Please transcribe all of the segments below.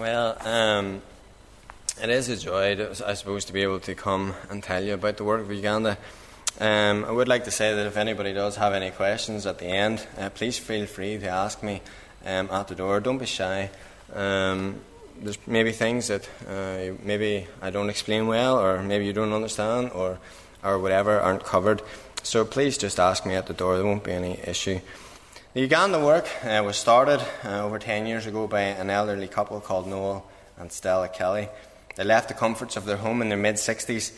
Well, it is a joy, I suppose, to be able to come and tell you about the work of Uganda. I would like to say that if anybody does have any questions at the end, please feel free to ask me at the door. Don't be shy. There's maybe things that maybe I don't explain well, or maybe you don't understand, or whatever, aren't covered. So please just ask me at the door. There won't be any issue. The Uganda work was started over 10 years ago by an elderly couple called Noel and Stella Kelly. They left the comforts of their home in their mid-60s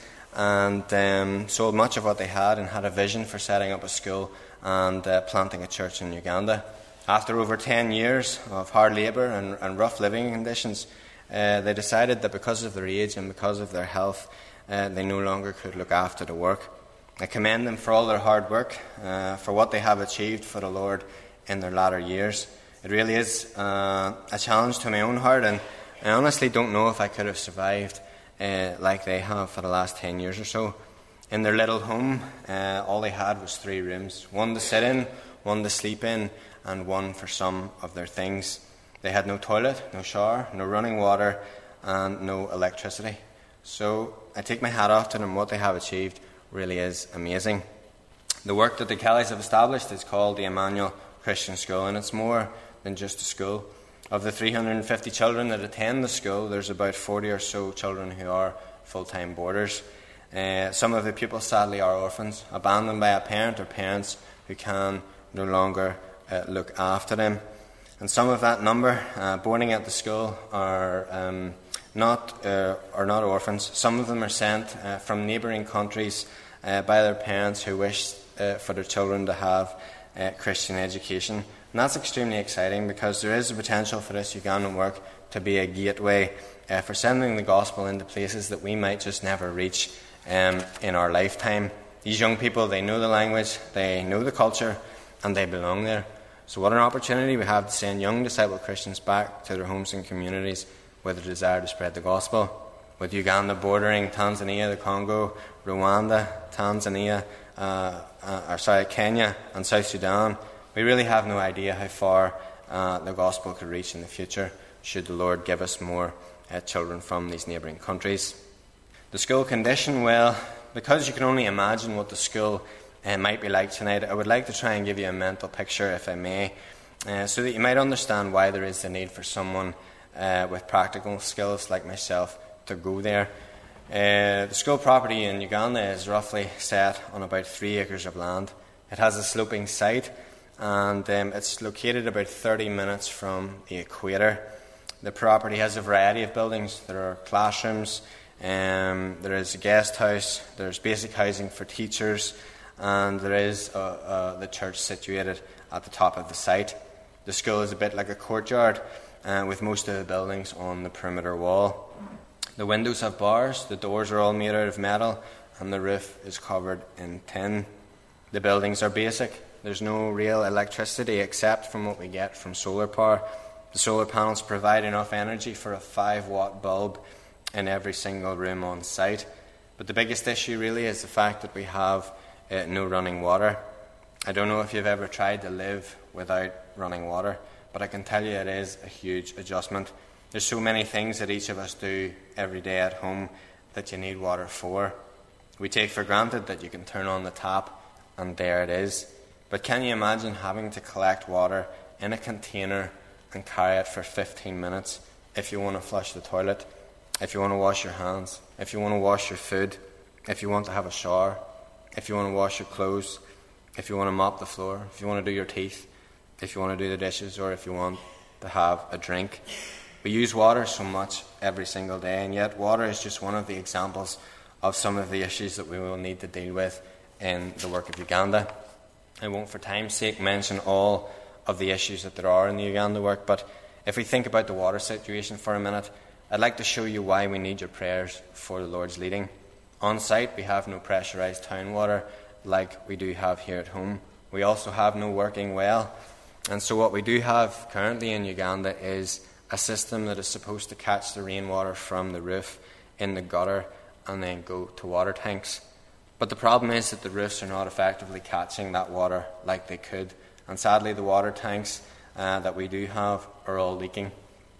and sold much of what they had and had a vision for setting up a school and planting a church in Uganda. After over 10 years of hard labour and rough living conditions, they decided that because of their age and because of their health, they no longer could look after the work. I commend them for all their hard work, for what they have achieved for the Lord in their latter years. It really is a challenge to my own heart, and I honestly don't know if I could have survived like they have for the last 10 years or so. In their little home, all they had was 3 rooms, one to sit in, one to sleep in, and one for some of their things. They had no toilet, no shower, no running water, and no electricity. So I take my hat off to them. What they have achieved really is amazing. The work that the Kellys have established is called the Emmanuel Christian School, and it's more than just a school. Of the 350 children that attend the school, there's about 40 or so children who are full-time boarders. Some of the pupils, sadly, are orphans, abandoned by a parent or parents who can no longer look after them. And some of that number boarding at the school are not orphans. Some of them are sent from neighbouring countries by their parents who wish for their children to have Christian education. And that's extremely exciting, because there is a potential for this Ugandan work to be a gateway for sending the gospel into places that we might just never reach in our lifetime. These young people, they know the language, they know the culture, and they belong there. So what an opportunity we have to send young disciple Christians back to their homes and communities with a desire to spread the gospel. With Uganda bordering Tanzania, the Congo, Rwanda, Kenya and South Sudan, we really have no idea how far the gospel could reach in the future, should the Lord give us more children from these neighbouring countries. The school condition, well, because you can only imagine what the school might be like tonight, I would like to try and give you a mental picture, if I may, so that you might understand why there is the need for someone with practical skills like myself to go there. The school property in Uganda is roughly set on about 3 acres of land. It has a sloping site, and it's located about 30 minutes from the equator. The property has a variety of buildings. There are classrooms, there is a guest house, there's basic housing for teachers, and there is the church situated at the top of the site. The school is a bit like a courtyard, with most of the buildings on the perimeter wall. The windows have bars, the doors are all made out of metal, and the roof is covered in tin. The buildings are basic. There's no real electricity except from what we get from solar power. The solar panels provide enough energy for a 5-watt bulb in every single room on site. But the biggest issue really is the fact that we have no running water. I don't know if you've ever tried to live without running water, but I can tell you it is a huge adjustment. There's so many things that each of us do every day at home that you need water for. We take for granted that you can turn on the tap and there it is. But can you imagine having to collect water in a container and carry it for 15 minutes if you want to flush the toilet, if you want to wash your hands, if you want to wash your food, if you want to have a shower, if you want to wash your clothes, if you want to mop the floor, if you want to do your teeth, if you want to do the dishes, or if you want to have a drink? We use water so much every single day, and yet water is just one of the examples of some of the issues that we will need to deal with in the work of Uganda. I won't, for time's sake, mention all of the issues that there are in the Uganda work, but if we think about the water situation for a minute, I'd like to show you why we need your prayers for the Lord's leading. On site, we have no pressurised town water like we do have here at home. We also have no working well, and so what we do have currently in Uganda is a system that is supposed to catch the rainwater from the roof in the gutter and then go to water tanks. But the problem is that the roofs are not effectively catching that water like they could, and sadly the water tanks that we do have are all leaking.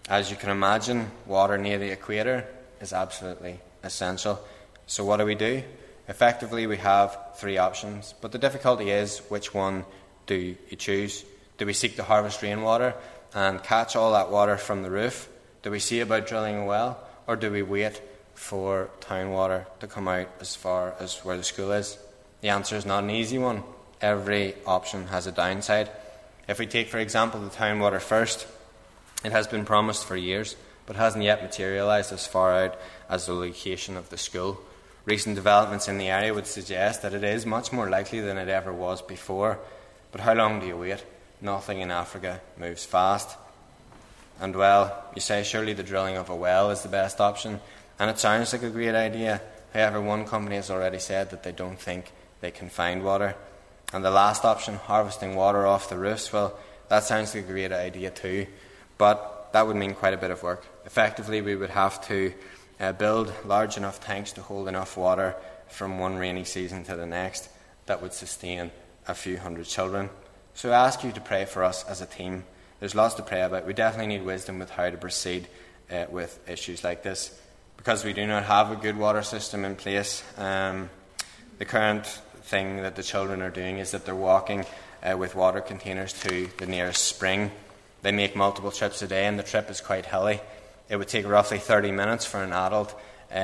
As you can imagine, water near the equator is absolutely essential. So what do? Effectively, we have three options, but the difficulty is, which one do you choose? Do we seek to harvest rainwater and catch all that water from the roof? Do we see about drilling a well, or do we wait for town water to come out as far as where the school is? The answer is not an easy one. Every option has a downside. If we take, for example, the town water first, it has been promised for years, but hasn't yet materialised as far out as the location of the school. Recent developments in the area would suggest that it is much more likely than it ever was before. But how long do you wait? Nothing in Africa moves fast. And well, you say surely the drilling of a well is the best option, and it sounds like a great idea. However, one company has already said that they don't think they can find water. And the last option, harvesting water off the roofs, well, that sounds like a great idea too, but that would mean quite a bit of work. Effectively, we would have to build large enough tanks to hold enough water from one rainy season to the next that would sustain a few hundred children. So I ask you to pray for us as a team. There's lots to pray about. We definitely need wisdom with how to proceed with issues like this, because we do not have a good water system in place. The current thing that the children are doing is that they're walking with water containers to the nearest spring. They make multiple trips a day, and the trip is quite hilly. It would take roughly 30 minutes for an adult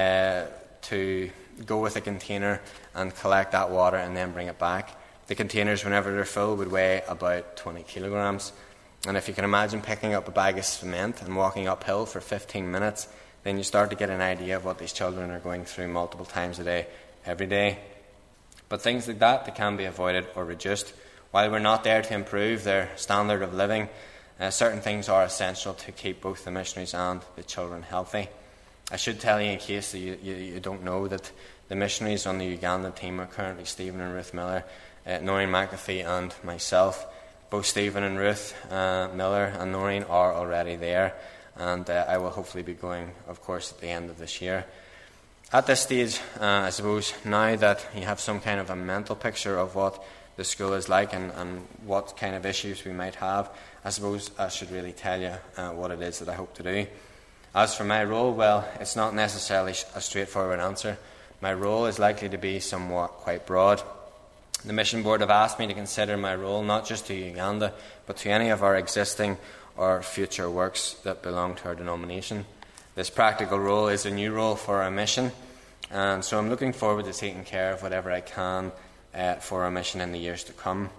to go with a container and collect that water and then bring it back. The containers, whenever they're full, would weigh about 20 kilograms. And if you can imagine picking up a bag of cement and walking uphill for 15 minutes, then you start to get an idea of what these children are going through multiple times a day, every day. But things like that, they can be avoided or reduced. While we're not there to improve their standard of living, certain things are essential to keep both the missionaries and the children healthy. I should tell you, in case you don't know, that the missionaries on the Ugandan team are currently Stephen and Ruth Miller, Noreen McAfee and myself. Both Stephen and Ruth Miller and Noreen are already there, and I will hopefully be going, of course, at the end of this year. At this stage, I suppose, now that you have some kind of a mental picture of what the school is like and what kind of issues we might have, I suppose I should really tell you what it is that I hope to do. As for my role, well, it's not necessarily a straightforward answer. My role is likely to be somewhat quite broad. The Mission Board have asked me to consider my role not just to Uganda, but to any of our existing or future works that belong to our denomination. This practical role is a new role for our mission, and so I'm looking forward to taking care of whatever I can for our mission in the years to come.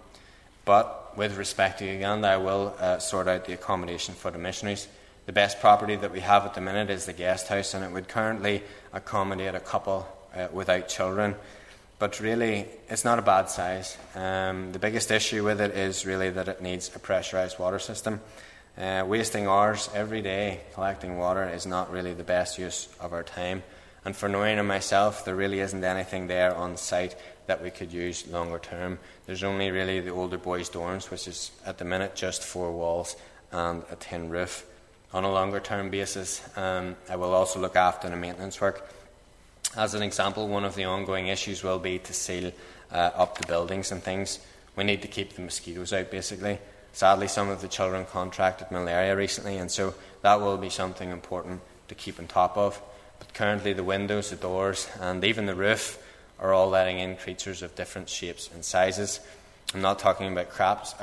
But with respect to Uganda, I will sort out the accommodation for the missionaries. The best property that we have at the minute is the guest house, and it would currently accommodate a couple without children. But really, it's not a bad size. The biggest issue with it is really that it needs a pressurised water system. Wasting hours every day collecting water is not really the best use of our time. And for Noreen and myself, there really isn't anything there on site that we could use longer term. There's only really the older boys' dorms, which is at the minute just 4 walls and a tin roof. On a longer term basis, I will also look after the maintenance work. As an example, one of the ongoing issues will be to seal up the buildings and things. We need to keep the mosquitoes out, basically. Sadly, some of the children contracted malaria recently, and so that will be something important to keep on top of. But currently the windows, the doors, and even the roof are all letting in creatures of different shapes and sizes. I'm not talking about cracks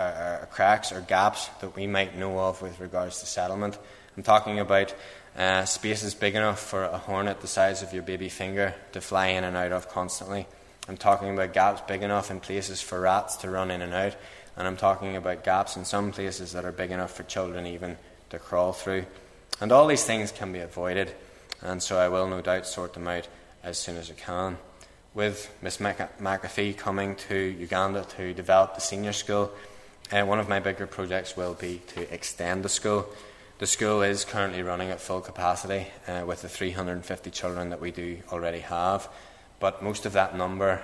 or gaps that we might know of with regards to settlement. I'm talking about spaces big enough for a hornet the size of your baby finger to fly in and out of constantly. I'm talking about gaps big enough in places for rats to run in and out. And I'm talking about gaps in some places that are big enough for children even to crawl through. And all these things can be avoided, and so I will no doubt sort them out as soon as I can. With Miss McAfee coming to Uganda to develop the senior school, one of my bigger projects will be to extend the school. The school is currently running at full capacity with the 350 children that we do already have. But most of that number,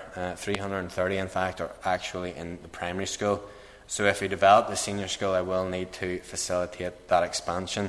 330 in fact, are actually in the primary school. So if we develop the senior school, I will need to facilitate that expansion.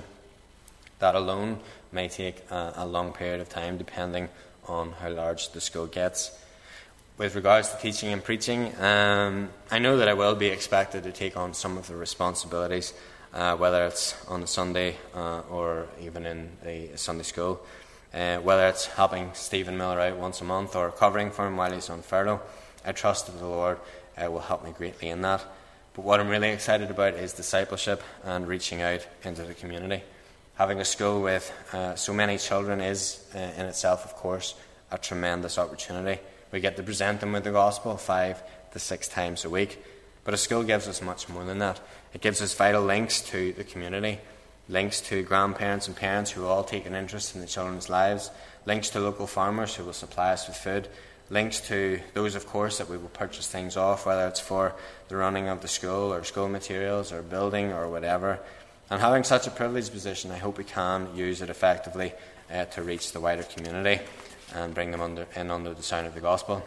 That alone may take a long period of time depending on how large the school gets. With regards to teaching and preaching, I know that I will be expected to take on some of the responsibilities whether it's on a Sunday or even in a Sunday school, whether it's helping Stephen Miller out once a month or covering for him while he's on furlough. I trust that the Lord will help me greatly in that. But what I'm really excited about is discipleship and reaching out into the community. Having a school with so many children is, in itself, of course, a tremendous opportunity. We get to present them with the gospel 5 to 6 times a week. But a school gives us much more than that. It gives us vital links to the community, links to grandparents and parents who all take an interest in the children's lives, links to local farmers who will supply us with food, links to those, of course, that we will purchase things off, whether it's for the running of the school or school materials or building or whatever. And having such a privileged position, I hope we can use it effectively to reach the wider community and bring them under the sound of the gospel.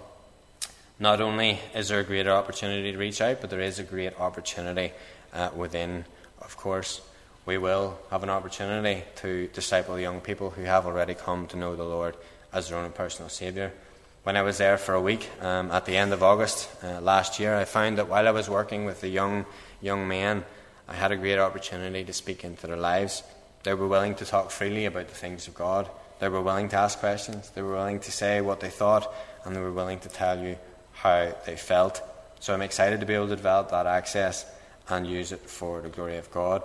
Not only is there a greater opportunity to reach out, but there is a great opportunity within, of course. We will have an opportunity to disciple young people who have already come to know the Lord as their own personal Saviour. When I was there for a week at the end of August last year, I found that while I was working with the young men, I had a great opportunity to speak into their lives. They were willing to talk freely about the things of God. They were willing to ask questions. They were willing to say what they thought, and they were willing to tell you how they felt. So I'm excited to be able to develop that access and use it for the glory of God.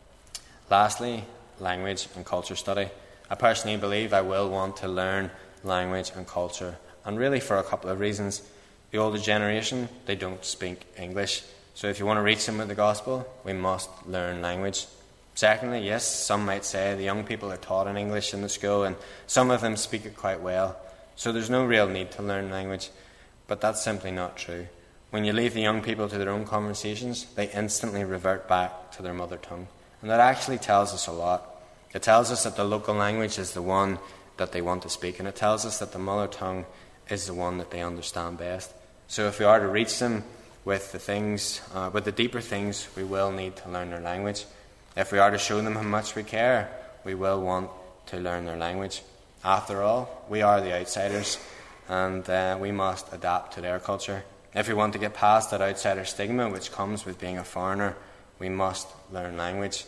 Lastly, language and culture study. I personally believe I will want to learn language and culture, and really for a couple of reasons. The older generation, they don't speak English, so if you want to reach them with the gospel, we must learn language. Secondly, yes, some might say the young people are taught in English in the school, and some of them speak it quite well, so there's no real need to learn language. But that's simply not true. When you leave the young people to their own conversations, they instantly revert back to their mother tongue. And that actually tells us a lot. It tells us that the local language is the one that they want to speak, and it tells us that the mother tongue is the one that they understand best. So if we are to reach them with the deeper things, we will need to learn their language. If we are to show them how much we care, we will want to learn their language. After all, we are the outsiders, and we must adapt to their culture. If we want to get past that outsider stigma which comes with being a foreigner, we must learn language.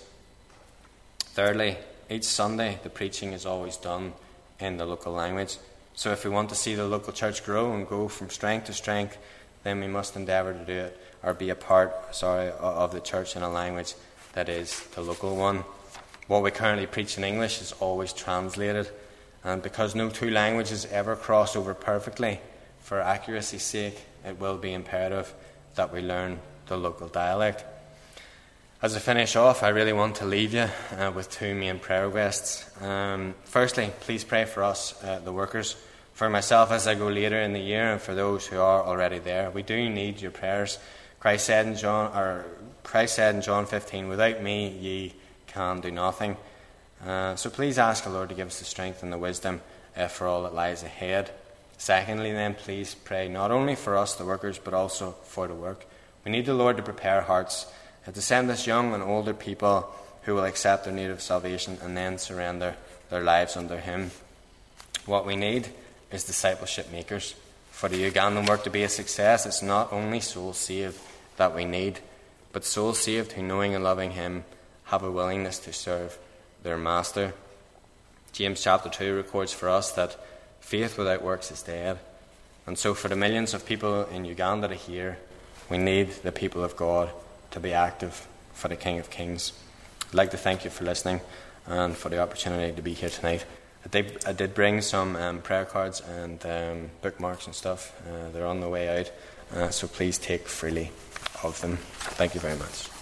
Thirdly, each Sunday the preaching is always done in the local language. So if we want to see the local church grow and go from strength to strength, then we must endeavour to do it, or be a part of the church in a language that is the local one. What we currently preach in English is always translated, and because no two languages ever cross over perfectly, for accuracy's sake, it will be imperative that we learn the local dialect. As I finish off, I really want to leave you with 2 main prayer requests. Firstly, please pray for us, the workers. For myself as I go later in the year, and for those who are already there, we do need your prayers. Christ said in John 15, "Without me ye can do nothing." So please ask the Lord to give us the strength and the wisdom for all that lies ahead. Secondly, then, please pray not only for us, the workers, but also for the work. We need the Lord to prepare hearts, to send us young and older people who will accept their need of salvation and then surrender their lives under Him. What we need is discipleship makers. For the Ugandan work to be a success, it's not only souls saved that we need, but souls saved who, knowing and loving Him, have a willingness to serve their Master. James chapter 2 records for us that faith without works is dead. And so for the millions of people in Uganda to hear, we need the people of God to be active for the King of Kings. I'd like to thank you for listening and for the opportunity to be here tonight. I did bring some prayer cards and bookmarks and stuff. They're on the way out, so please take freely of them. Thank you very much.